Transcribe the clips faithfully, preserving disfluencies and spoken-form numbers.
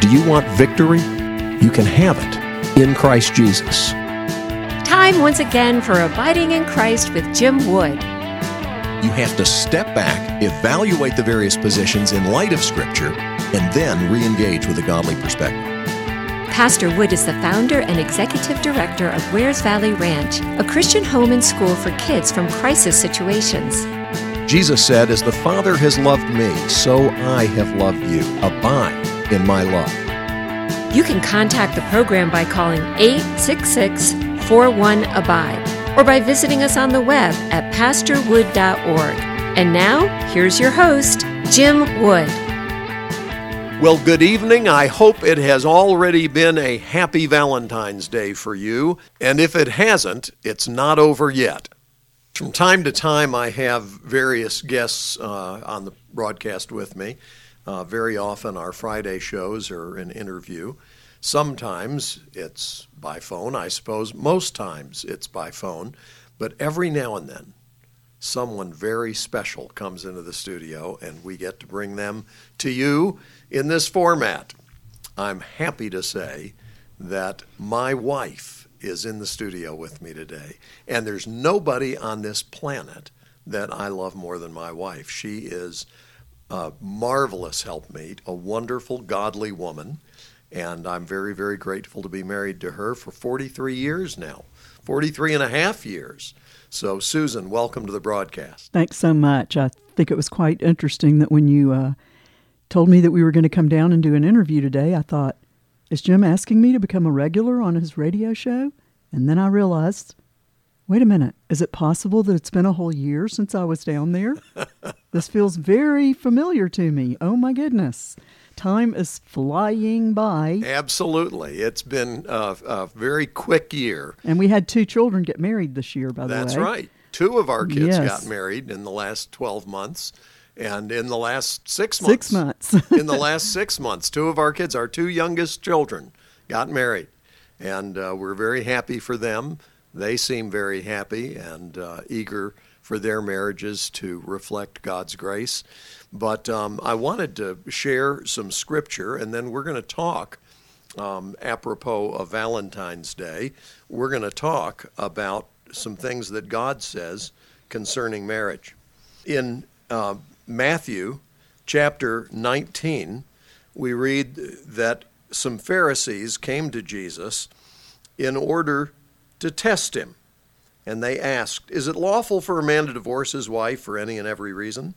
Do you want victory? You can have it in Christ Jesus. Time once again for Abiding in Christ with Jim Wood. You have to step back, evaluate the various positions in light of Scripture, and then re-engage with a godly perspective. Pastor Wood is the founder and executive director of Wares Valley Ranch, a Christian home and school for kids from crisis situations. Jesus said, "As the Father has loved me, so I have loved you. Abide in my love." You can contact the program by calling eight six six, four one, ABIDE or by visiting us on the web at pastor wood dot org. And now, here's your host, Jim Wood. Well, good evening. I hope it has already been a happy Valentine's Day for you. And if it hasn't, it's not over yet. From time to time, I have various guests uh, on the broadcast with me. Uh, very often, our Friday shows are an interview. Sometimes it's by phone, I suppose. Most times it's by phone. But every now and then, someone very special comes into the studio, and we get to bring them to you in this format. I'm happy to say that my wife is in the studio with me today, and there's nobody on this planet that I love more than my wife. She is a marvelous helpmate, a wonderful, godly woman, and I'm very, very grateful to be married to her for forty-three years now, forty-three and a half years. So, Susan, welcome to the broadcast. Thanks so much. I think it was quite interesting that when you uh, told me that we were going to come down and do an interview today, I thought, is Jim asking me to become a regular on his radio show? And then I realized, wait a minute, is it possible that it's been a whole year since I was down there? This feels very familiar to me. Oh, my goodness. Time is flying by. Absolutely. It's been a, a very quick year. And we had two children get married this year, by the way. That's right. Two of our kids Yes. got married in the last twelve months. And in the last six months. Six months. in the last six months, two of our kids, our two youngest children, got married. And uh, we're very happy for them. They seem very happy and uh, eager for their marriages to reflect God's grace. But um, I wanted to share some scripture, and then we're going to talk, um, apropos of Valentine's Day, we're going to talk about some things that God says concerning marriage. In uh, Matthew chapter nineteen, we read that some Pharisees came to Jesus in order to test him. And they asked, "Is it lawful for a man to divorce his wife for any and every reason?"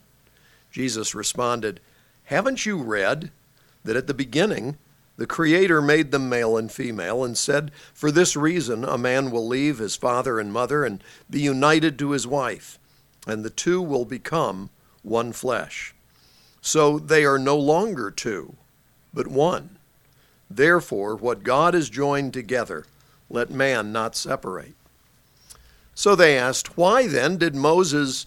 Jesus responded, "Haven't you read that at the beginning the Creator made them male and female and said, 'For this reason a man will leave his father and mother and be united to his wife, and the two will become one flesh. So they are no longer two, but one. Therefore, what God has joined together, let man not separate.'" So they asked, "Why then did Moses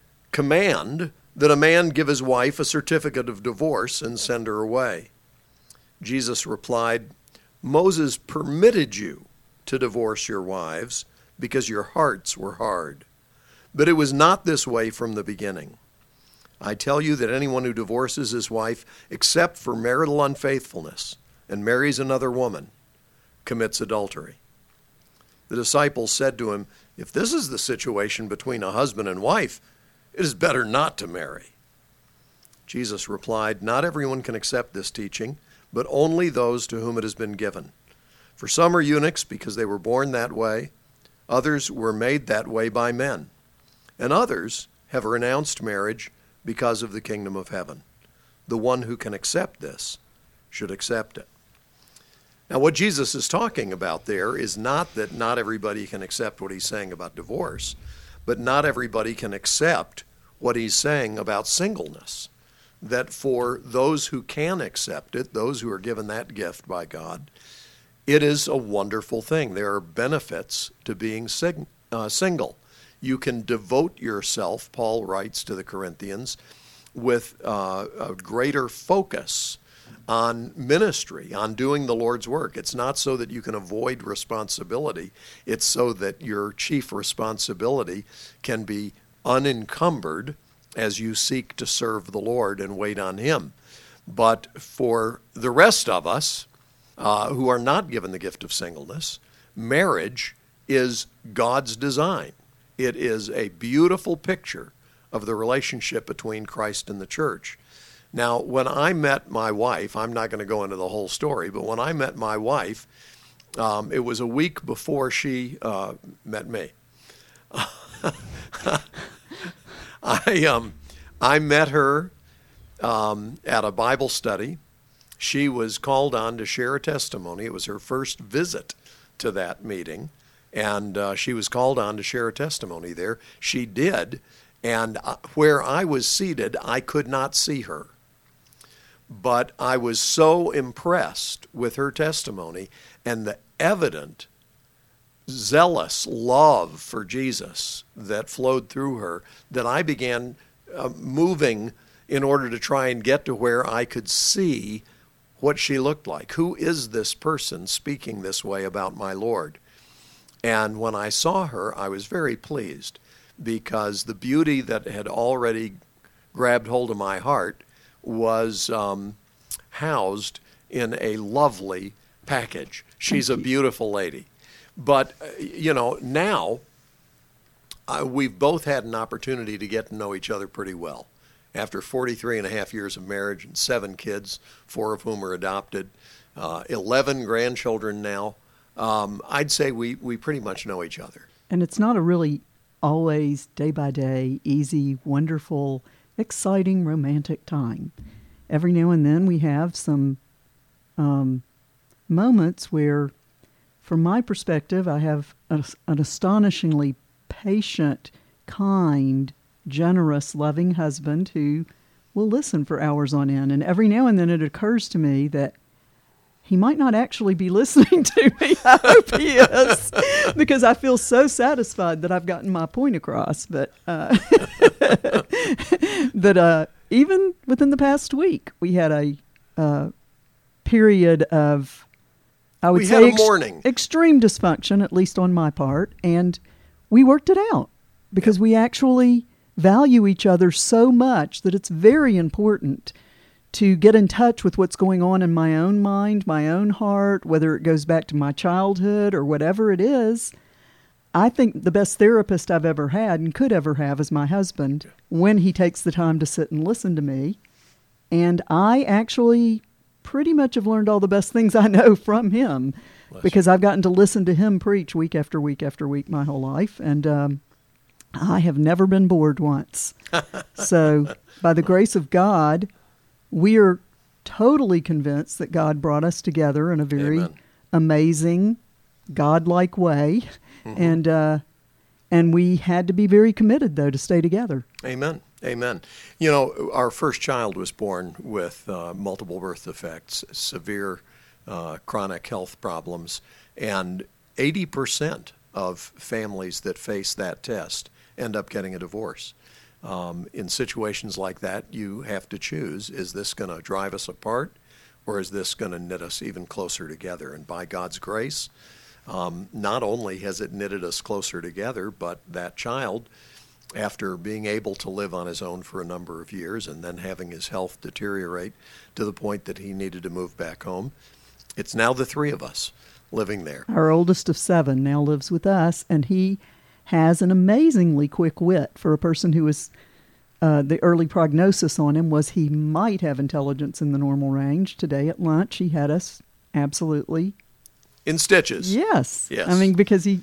command that a man give his wife a certificate of divorce and send her away?" Jesus replied, "Moses permitted you to divorce your wives because your hearts were hard. But it was not this way from the beginning. I tell you that anyone who divorces his wife except for marital unfaithfulness and marries another woman commits adultery." The disciples said to him, "If this is the situation between a husband and wife, it is better not to marry." Jesus replied, "Not everyone can accept this teaching, but only those to whom it has been given. For some are eunuchs because they were born that way, others were made that way by men, and others have renounced marriage because of the kingdom of heaven. The one who can accept this should accept it." Now, what Jesus is talking about there is not that not everybody can accept what he's saying about divorce, but not everybody can accept what he's saying about singleness. That for those who can accept it, those who are given that gift by God, it is a wonderful thing. There are benefits to being sing, uh, single. You can devote yourself, Paul writes to the Corinthians, with uh, a greater focus on ministry, on doing the Lord's work. It's not so that you can avoid responsibility. It's so that your chief responsibility can be unencumbered as you seek to serve the Lord and wait on Him. But for the rest of us uh, who are not given the gift of singleness, marriage is God's design. It is a beautiful picture of the relationship between Christ and the church. Now, when I met my wife, I'm not going to go into the whole story, but when I met my wife, um, it was a week before she uh, met me. I um, I met her um, at a Bible study. She was called on to share a testimony. It was her first visit to that meeting, and uh, she was called on to share a testimony there. She did, and uh, where I was seated, I could not see her. But I was so impressed with her testimony and the evident, zealous love for Jesus that flowed through her that I began uh, moving in order to try and get to where I could see what she looked like. Who is this person speaking this way about my Lord? And when I saw her, I was very pleased because the beauty that had already grabbed hold of my heart was um, housed in a lovely package. She's a beautiful lady. But, uh, you know, now uh, we've both had an opportunity to get to know each other pretty well. After forty-three and a half years of marriage and seven kids, four of whom are adopted, uh, eleven grandchildren now, um, I'd say we, we pretty much know each other. And it's not a really always day-by-day, easy, wonderful, exciting, romantic time. Every now and then we have some um, moments where, from my perspective, I have a, an astonishingly patient, kind, generous, loving husband who will listen for hours on end. And every now and then it occurs to me that he might not actually be listening to me. I hope he is, because I feel so satisfied that I've gotten my point across. But uh, that uh, even within the past week, we had a uh, period of, I would we say, had a ex- morning. extreme dysfunction, at least on my part, and we worked it out because yeah. we actually value each other so much that it's very important to get in touch with what's going on in my own mind, my own heart, whether it goes back to my childhood or whatever it is. I think the best therapist I've ever had and could ever have is my husband when he takes the time to sit and listen to me. And I actually pretty much have learned all the best things I know from him Bless because you. I've gotten to listen to him preach week after week after week my whole life. And um, I have never been bored once. So by the grace of God, we are totally convinced that God brought us together in a very Amen. amazing, God-like way. Mm-hmm. And uh, and we had to be very committed, though, to stay together. Amen. Amen. You know, our first child was born with uh, multiple birth defects, severe uh, chronic health problems, and eighty percent of families that face that test end up getting a divorce. Um, in situations like that, you have to choose, is this going to drive us apart, or is this going to knit us even closer together? And by God's grace, um, not only has it knitted us closer together, but that child, after being able to live on his own for a number of years and then having his health deteriorate to the point that he needed to move back home, it's now the three of us living there. Our oldest of seven now lives with us, and he has an amazingly quick wit for a person who was, uh, the early prognosis on him was he might have intelligence in the normal range. Today at lunch, he had us absolutely in stitches. Yes. Yes. I mean, because he,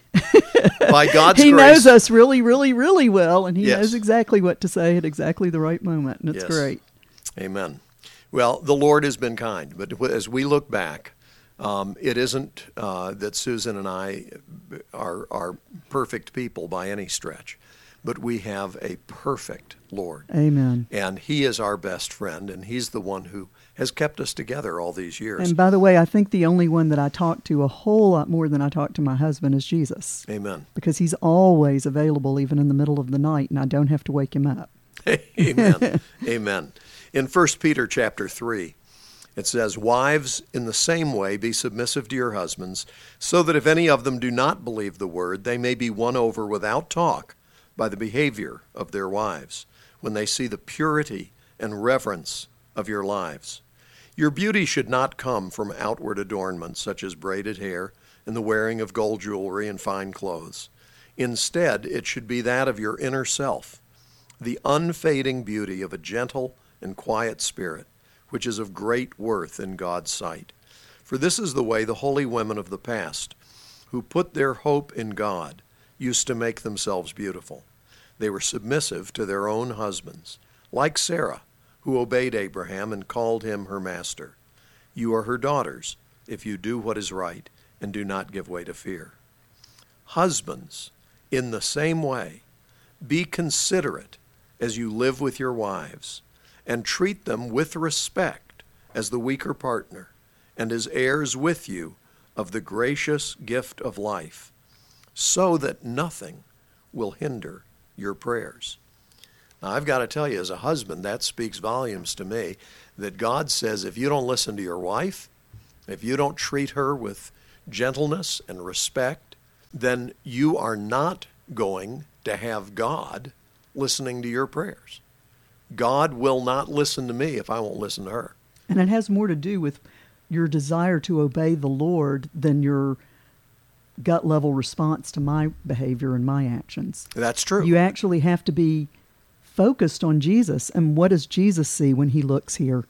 by God's he grace, knows us really, really, really well, and he yes. knows exactly what to say at exactly the right moment, and it's yes. great. Amen. Well, the Lord has been kind, but as we look back, Um, it isn't uh, that Susan and I are, are perfect people by any stretch, but we have a perfect Lord. Amen. And He is our best friend, and He's the one who has kept us together all these years. And by the way, I think the only one that I talk to a whole lot more than I talk to my husband is Jesus. Amen. Because He's always available, even in the middle of the night, and I don't have to wake Him up. Amen. Amen. In First Peter chapter three, it says, "Wives, in the same way, be submissive to your husbands, so that if any of them do not believe the word, they may be won over without talk by the behavior of their wives, when they see the purity and reverence of your lives. Your beauty should not come from outward adornments such as braided hair and the wearing of gold jewelry and fine clothes. Instead, it should be that of your inner self, the unfading beauty of a gentle and quiet spirit, which is of great worth in God's sight. For this is the way the holy women of the past, who put their hope in God, used to make themselves beautiful. They were submissive to their own husbands, like Sarah, who obeyed Abraham and called him her master. You are her daughters, if you do what is right and do not give way to fear. Husbands, in the same way, be considerate as you live with your wives, and treat them with respect as the weaker partner, and as heirs with you of the gracious gift of life, so that nothing will hinder your prayers. Now, I've got to tell you, as a husband, that speaks volumes to me, that God says if you don't listen to your wife, if you don't treat her with gentleness and respect, then you are not going to have God listening to your prayers. God will not listen to me if I won't listen to her. And it has more to do with your desire to obey the Lord than your gut level response to my behavior and my actions. That's true. You actually have to be focused on Jesus and what does Jesus see when he looks here,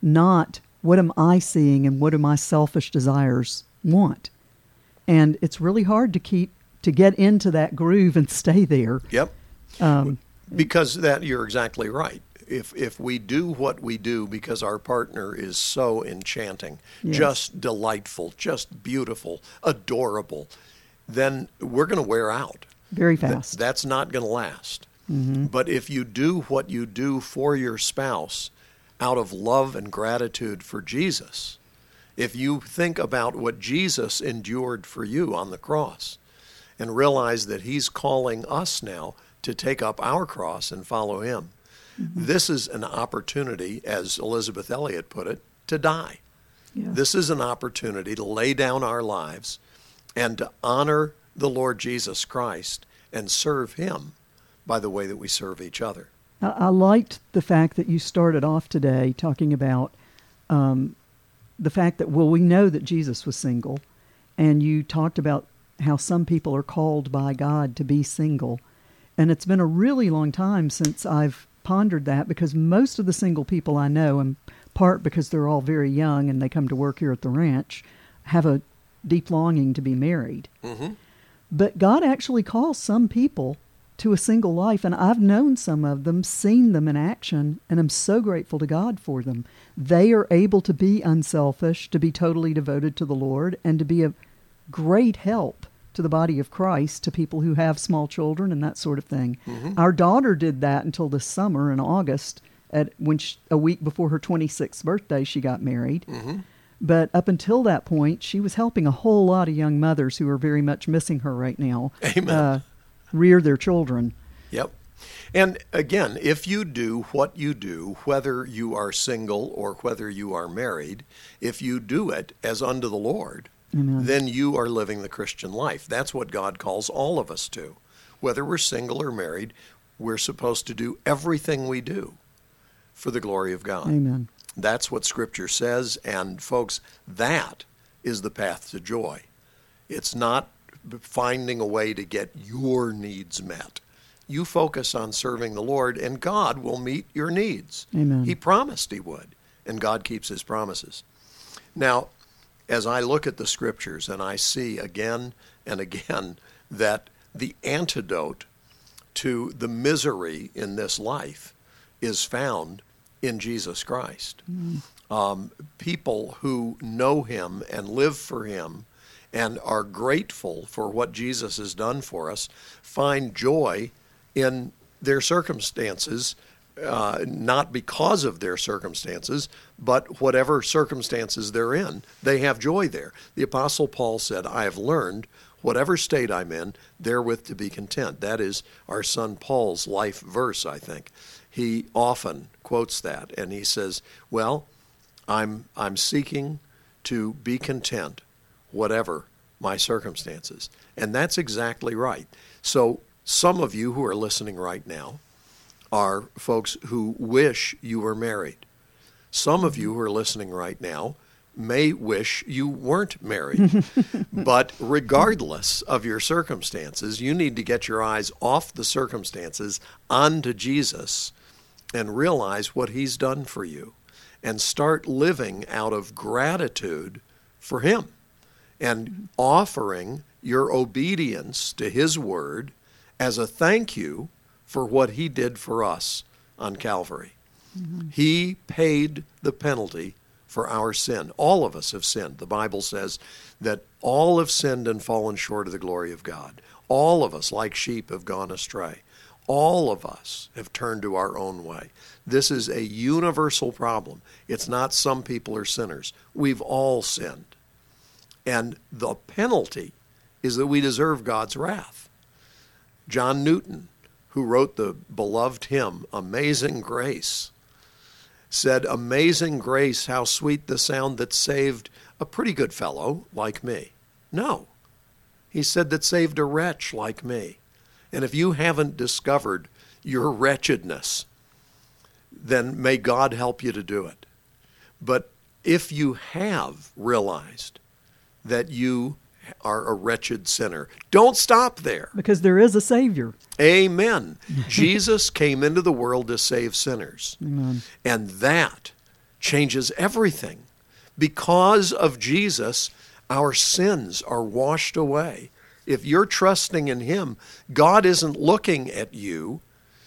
not what am I seeing and what do my selfish desires want. And it's really hard to keep to get into that groove and stay there. Yep. Um, because that you're exactly right. If if we do what we do because our partner is so enchanting, yes. just delightful, just beautiful, adorable, then we're going to wear out. Very fast. Th- that's not going to last. Mm-hmm. But if you do what you do for your spouse out of love and gratitude for Jesus, if you think about what Jesus endured for you on the cross and realize that he's calling us now to take up our cross and follow him, mm-hmm. this is an opportunity, as Elizabeth Elliot put it, to die. Yes. This is an opportunity to lay down our lives and to honor the Lord Jesus Christ and serve him by the way that we serve each other. I, I liked the fact that you started off today talking about um, the fact that, well, we know that Jesus was single, and you talked about how some people are called by God to be single. And it's been a really long time since I've pondered that, because most of the single people I know, in part because they're all very young and they come to work here at the ranch, have a deep longing to be married. Mm-hmm. But God actually calls some people to a single life, and I've known some of them, seen them in action, and I'm so grateful to God for them. They are able to be unselfish, to be totally devoted to the Lord, and to be a great help to the body of Christ, to people who have small children and that sort of thing. Mm-hmm. Our daughter did that until this summer in August, at when she, a week before her twenty-sixth birthday, she got married. Mm-hmm. But up until that point, she was helping a whole lot of young mothers who are very much missing her right now. Amen. Uh, rear their children. Yep. And again, if you do what you do, whether you are single or whether you are married, if you do it as unto the Lord, Amen. Then you are living the Christian life. That's what God calls all of us to. Whether we're single or married, we're supposed to do everything we do for the glory of God. Amen. That's what Scripture says, and folks, that is the path to joy. It's not finding a way to get your needs met. You focus on serving the Lord, and God will meet your needs. Amen. He promised he would, and God keeps his promises. Now, as I look at the Scriptures and I see again and again that the antidote to the misery in this life is found in Jesus Christ. Mm. Um, people who know him and live for him and are grateful for what Jesus has done for us find joy in their circumstances, uh, not because of their circumstances, but whatever circumstances they're in, they have joy there. The Apostle Paul said, I have learned, whatever state I'm in, therewith to be content. That is our son Paul's life verse, I think. He often quotes that, and he says, well, I'm I'm seeking to be content, whatever my circumstances. And that's exactly right. So some of you who are listening right now are folks who wish you were married. Some of you who are listening right now may wish you weren't married. But regardless of your circumstances, you need to get your eyes off the circumstances onto Jesus and realize what he's done for you and start living out of gratitude for him and offering your obedience to his word as a thank you for what he did for us on Calvary. Mm-hmm. He paid the penalty for our sin. All of us have sinned. The Bible says that all have sinned and fallen short of the glory of God. All of us, like sheep, have gone astray. All of us have turned to our own way. This is a universal problem. It's not some people are sinners. We've all sinned. And the penalty is that we deserve God's wrath. John Newton, who wrote the beloved hymn, Amazing Grace, said, "Amazing grace, how sweet the sound that saved a pretty good fellow like me." No, he said that saved a wretch like me. And if you haven't discovered your wretchedness, then may God help you to do it. But if you have realized that you are a wretched sinner, don't stop there. Because there is a Savior. Amen. Jesus came into the world to save sinners. Amen. And that changes everything. Because of Jesus, our sins are washed away. If you're trusting in him, God isn't looking at you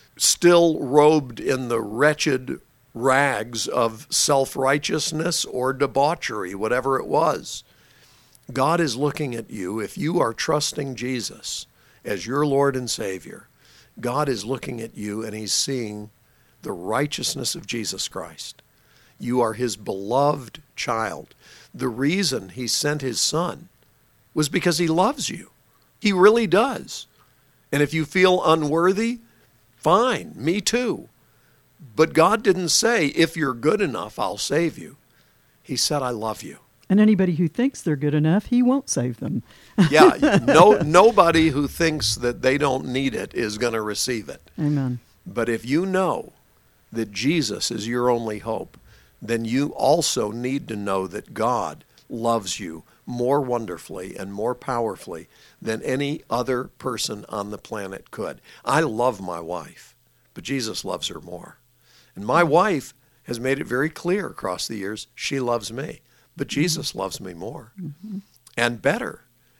still robed in the wretched rags of self-righteousness or debauchery, whatever it was. God is looking at you. If you are trusting Jesus as your Lord and Savior, God is looking at you and he's seeing the righteousness of Jesus Christ. You are his beloved child. The reason he sent his son was because he loves you. He really does. And if you feel unworthy, fine, me too. But God didn't say, if you're good enough, I'll save you. He said, I love you. And anybody who thinks they're good enough, he won't save them. Yeah, no, nobody who thinks that they don't need it is going to receive it. Amen. But if you know that Jesus is your only hope, then you also need to know that God loves you more wonderfully and more powerfully than any other person on the planet could. I love my wife, but Jesus loves her more. And my wife has made it very clear across the years, she loves me. But Jesus loves me more mm-hmm. and better,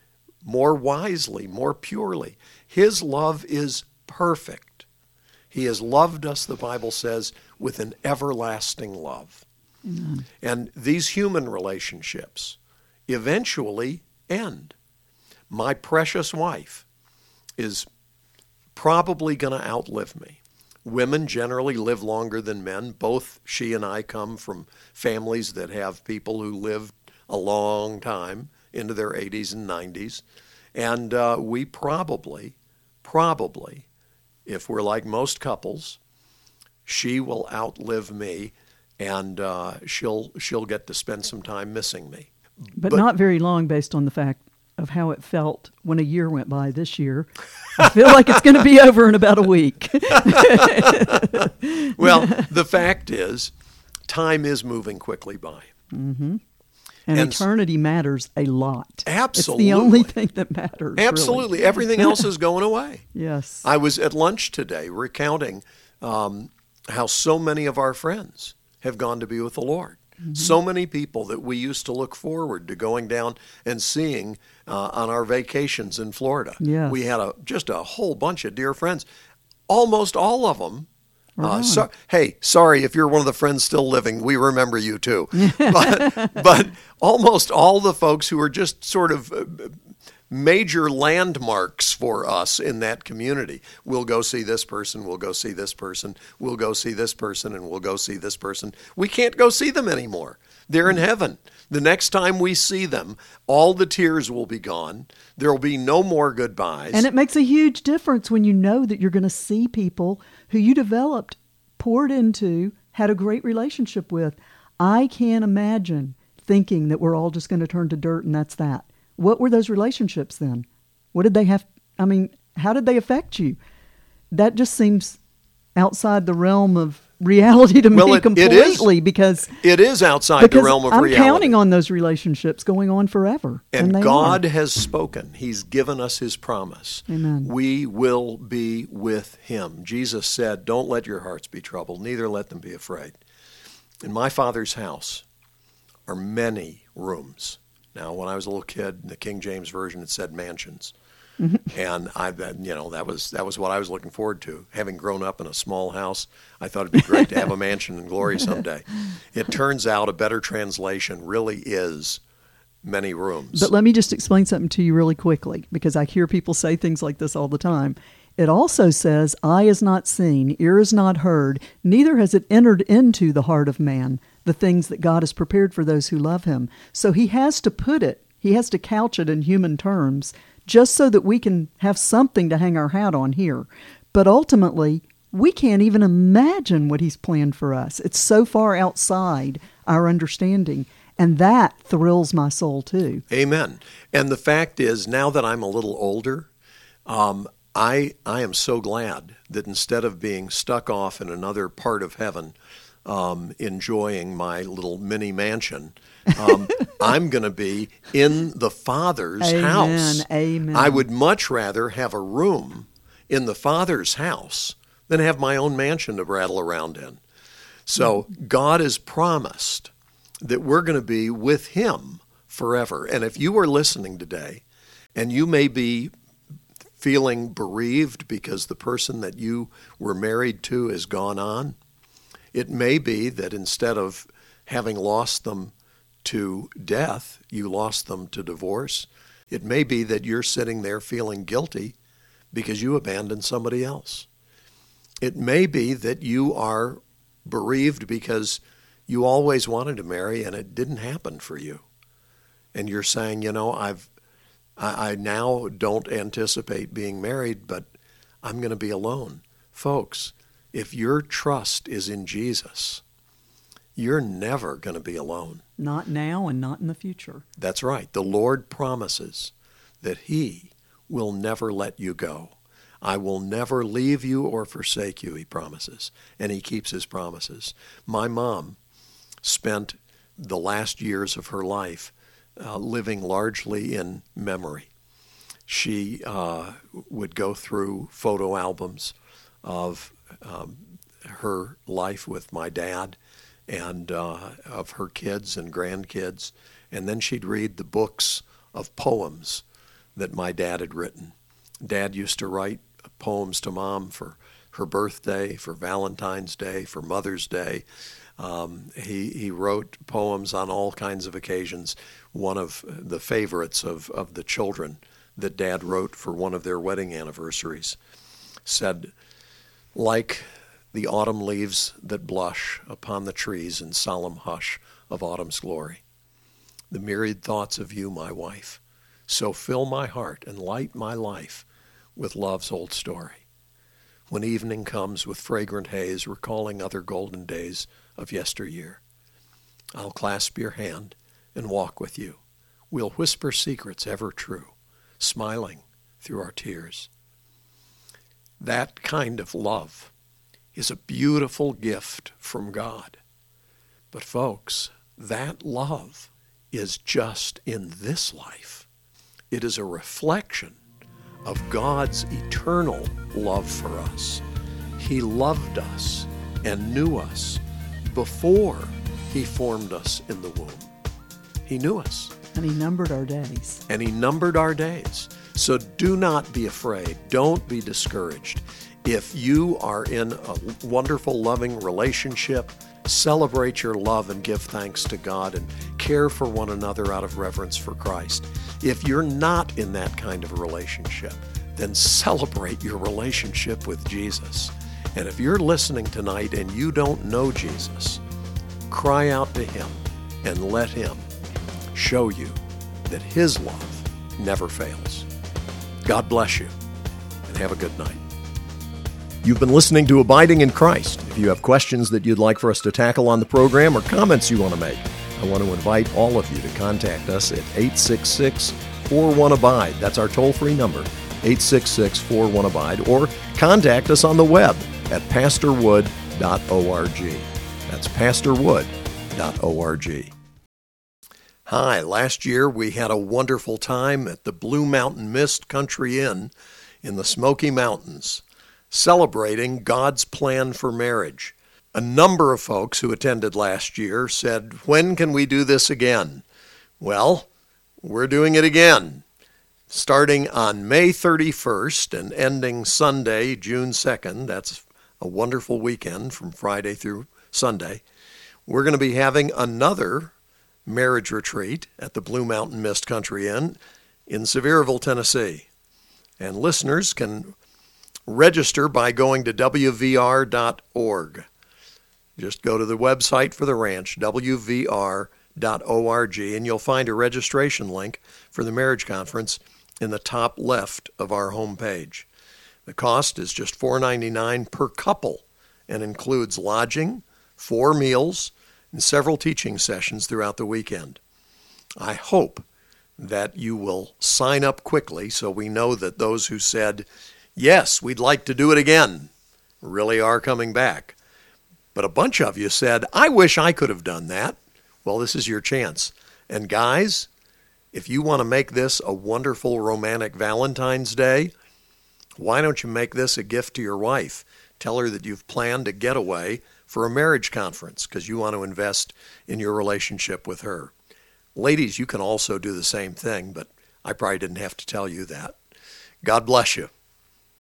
more wisely, more purely. His love is perfect. He has loved us, the Bible says, with an everlasting love. Mm-hmm. And these human relationships eventually end. My precious wife is probably going to outlive me. Women generally live longer than men. Both she and I come from families that have people who lived a long time into their eighties and nineties. And uh, we probably, probably, if we're like most couples, she will outlive me and uh, she'll she'll get to spend some time missing me. But, but not very long based on the fact of how it felt when a year went by this year. I feel like it's going to be over in about a week. Well, the fact is, time is moving quickly by. Mm-hmm. And, and eternity matters a lot. Absolutely. It's the only thing that matters. Absolutely. Really. Everything else is going away. Yes. I was at lunch today recounting um, how so many of our friends have gone to be with the Lord. Mm-hmm. So many people that we used to look forward to going down and seeing uh, on our vacations in Florida. Yes. We had a just a whole bunch of dear friends. Almost all of them. Right. Uh, so, hey, sorry if you're one of the friends still living. We remember you too. But, but almost all the folks who are just sort of uh, major landmarks for us in that community. We'll go see this person, we'll go see this person, we'll go see this person, and we'll go see this person. We can't go see them anymore. They're in heaven. The next time we see them, all the tears will be gone. There will be no more goodbyes. And it makes a huge difference when you know that you're going to see people who you developed, poured into, had a great relationship with. I can't imagine thinking that we're all just going to turn to dirt and that's that. What were those relationships then? What did they have? I mean, how did they affect you? That just seems outside the realm of reality to Well, me it- it completely is. because It is outside because the realm of I'm reality. counting on those relationships going on forever. And, they God are. has spoken. He's given us his promise. Amen. We will be with him. Jesus said, don't let your hearts be troubled, neither let them be afraid. In my Father's house are many rooms. Now, when I was a little kid, in the King James Version, it said mansions. And I, that, you know, that was that was what I was looking forward to. Having grown up in a small house, I thought it'd be great to have a mansion in glory someday. It turns out a better translation really is many rooms. But let me just explain something to you really quickly, because I hear people say things like this all the time. It also says, eye is not seen, ear is not heard, neither has it entered into the heart of man, the things that God has prepared for those who love him. So he has to put it, he has to couch it in human terms, just so that we can have something to hang our hat on here. But ultimately, we can't even imagine what he's planned for us. It's so far outside our understanding. And that thrills my soul too. Amen. And the fact is, now that I'm a little older, um, I I am so glad that instead of being stuck off in another part of heaven, um, enjoying my little mini mansion, um, I'm going to be in the Father's Amen. house. Amen. I would much rather have a room in the Father's house than have my own mansion to rattle around in. So God has promised that we're going to be with him forever. And if you are listening today and you may be feeling bereaved because the person that you were married to has gone on, it may be that instead of having lost them to death, you lost them to divorce. It may be that you're sitting there feeling guilty because you abandoned somebody else. It may be that you are bereaved because you always wanted to marry and it didn't happen for you. And you're saying, you know, I've I, I now don't anticipate being married, but I'm going to be alone. Folks, if your trust is in Jesus, you're never going to be alone. Not now and not in the future. That's right. The Lord promises that he will never let you go. I will never leave you or forsake you, he promises. And he keeps his promises. My mom spent the last years of her life uh, living largely in memory. She uh, would go through photo albums of um, her life with my dad and uh, of her kids and grandkids, and then she'd read the books of poems that my dad had written. Dad used to write poems to Mom for her birthday, for Valentine's Day, for Mother's Day. Um, he, he wrote poems on all kinds of occasions. One of the favorites of, of the children that Dad wrote for one of their wedding anniversaries said, like the autumn leaves that blush upon the trees in solemn hush of autumn's glory, the myriad thoughts of you, my wife, so fill my heart and light my life with love's old story. When evening comes with fragrant haze, recalling other golden days of yesteryear, I'll clasp your hand and walk with you. We'll whisper secrets ever true, smiling through our tears. That kind of love is a beautiful gift from God. But folks, that love is just in this life. It is a reflection of God's eternal love for us. He loved us and knew us before he formed us in the womb. He knew us. And he numbered our days. And he numbered our days. So do not be afraid. Don't be discouraged. If you are in a wonderful, loving relationship, celebrate your love and give thanks to God and care for one another out of reverence for Christ. If you're not in that kind of a relationship, then celebrate your relationship with Jesus. And if you're listening tonight and you don't know Jesus, cry out to him and let him show you that his love never fails. God bless you and have a good night. You've been listening to Abiding in Christ. If you have questions that you'd like for us to tackle on the program or comments you want to make, I want to invite all of you to contact us at eight six six, four one, ABIDE. That's our toll-free number, eight six six, four one, ABIDE, or contact us on the web at pastor wood dot org. That's pastor wood dot org. Hi, last year we had a wonderful time at the Blue Mountain Mist Country Inn in the Smoky Mountains, celebrating God's plan for marriage. A number of folks who attended last year said, "When can we do this again?" Well, we're doing it again. Starting on May thirty-first and ending Sunday, June second, that's a wonderful weekend from Friday through Sunday, we're going to be having another marriage retreat at the Blue Mountain Mist Country Inn in Sevierville, Tennessee. And listeners can register by going to w v r dot org. Just go to the website for the ranch, w v r dot org, and you'll find a registration link for the marriage conference in the top left of our homepage. The cost is just four dollars and ninety-nine cents per couple and includes lodging, four meals, and several teaching sessions throughout the weekend. I hope that you will sign up quickly so we know that those who said, "Yes, we'd like to do it again," really are coming back. But a bunch of you said, "I wish I could have done that." Well, this is your chance. And guys, if you want to make this a wonderful romantic Valentine's Day, why don't you make this a gift to your wife? Tell her that you've planned a getaway for a marriage conference because you want to invest in your relationship with her. Ladies, you can also do the same thing, but I probably didn't have to tell you that. God bless you.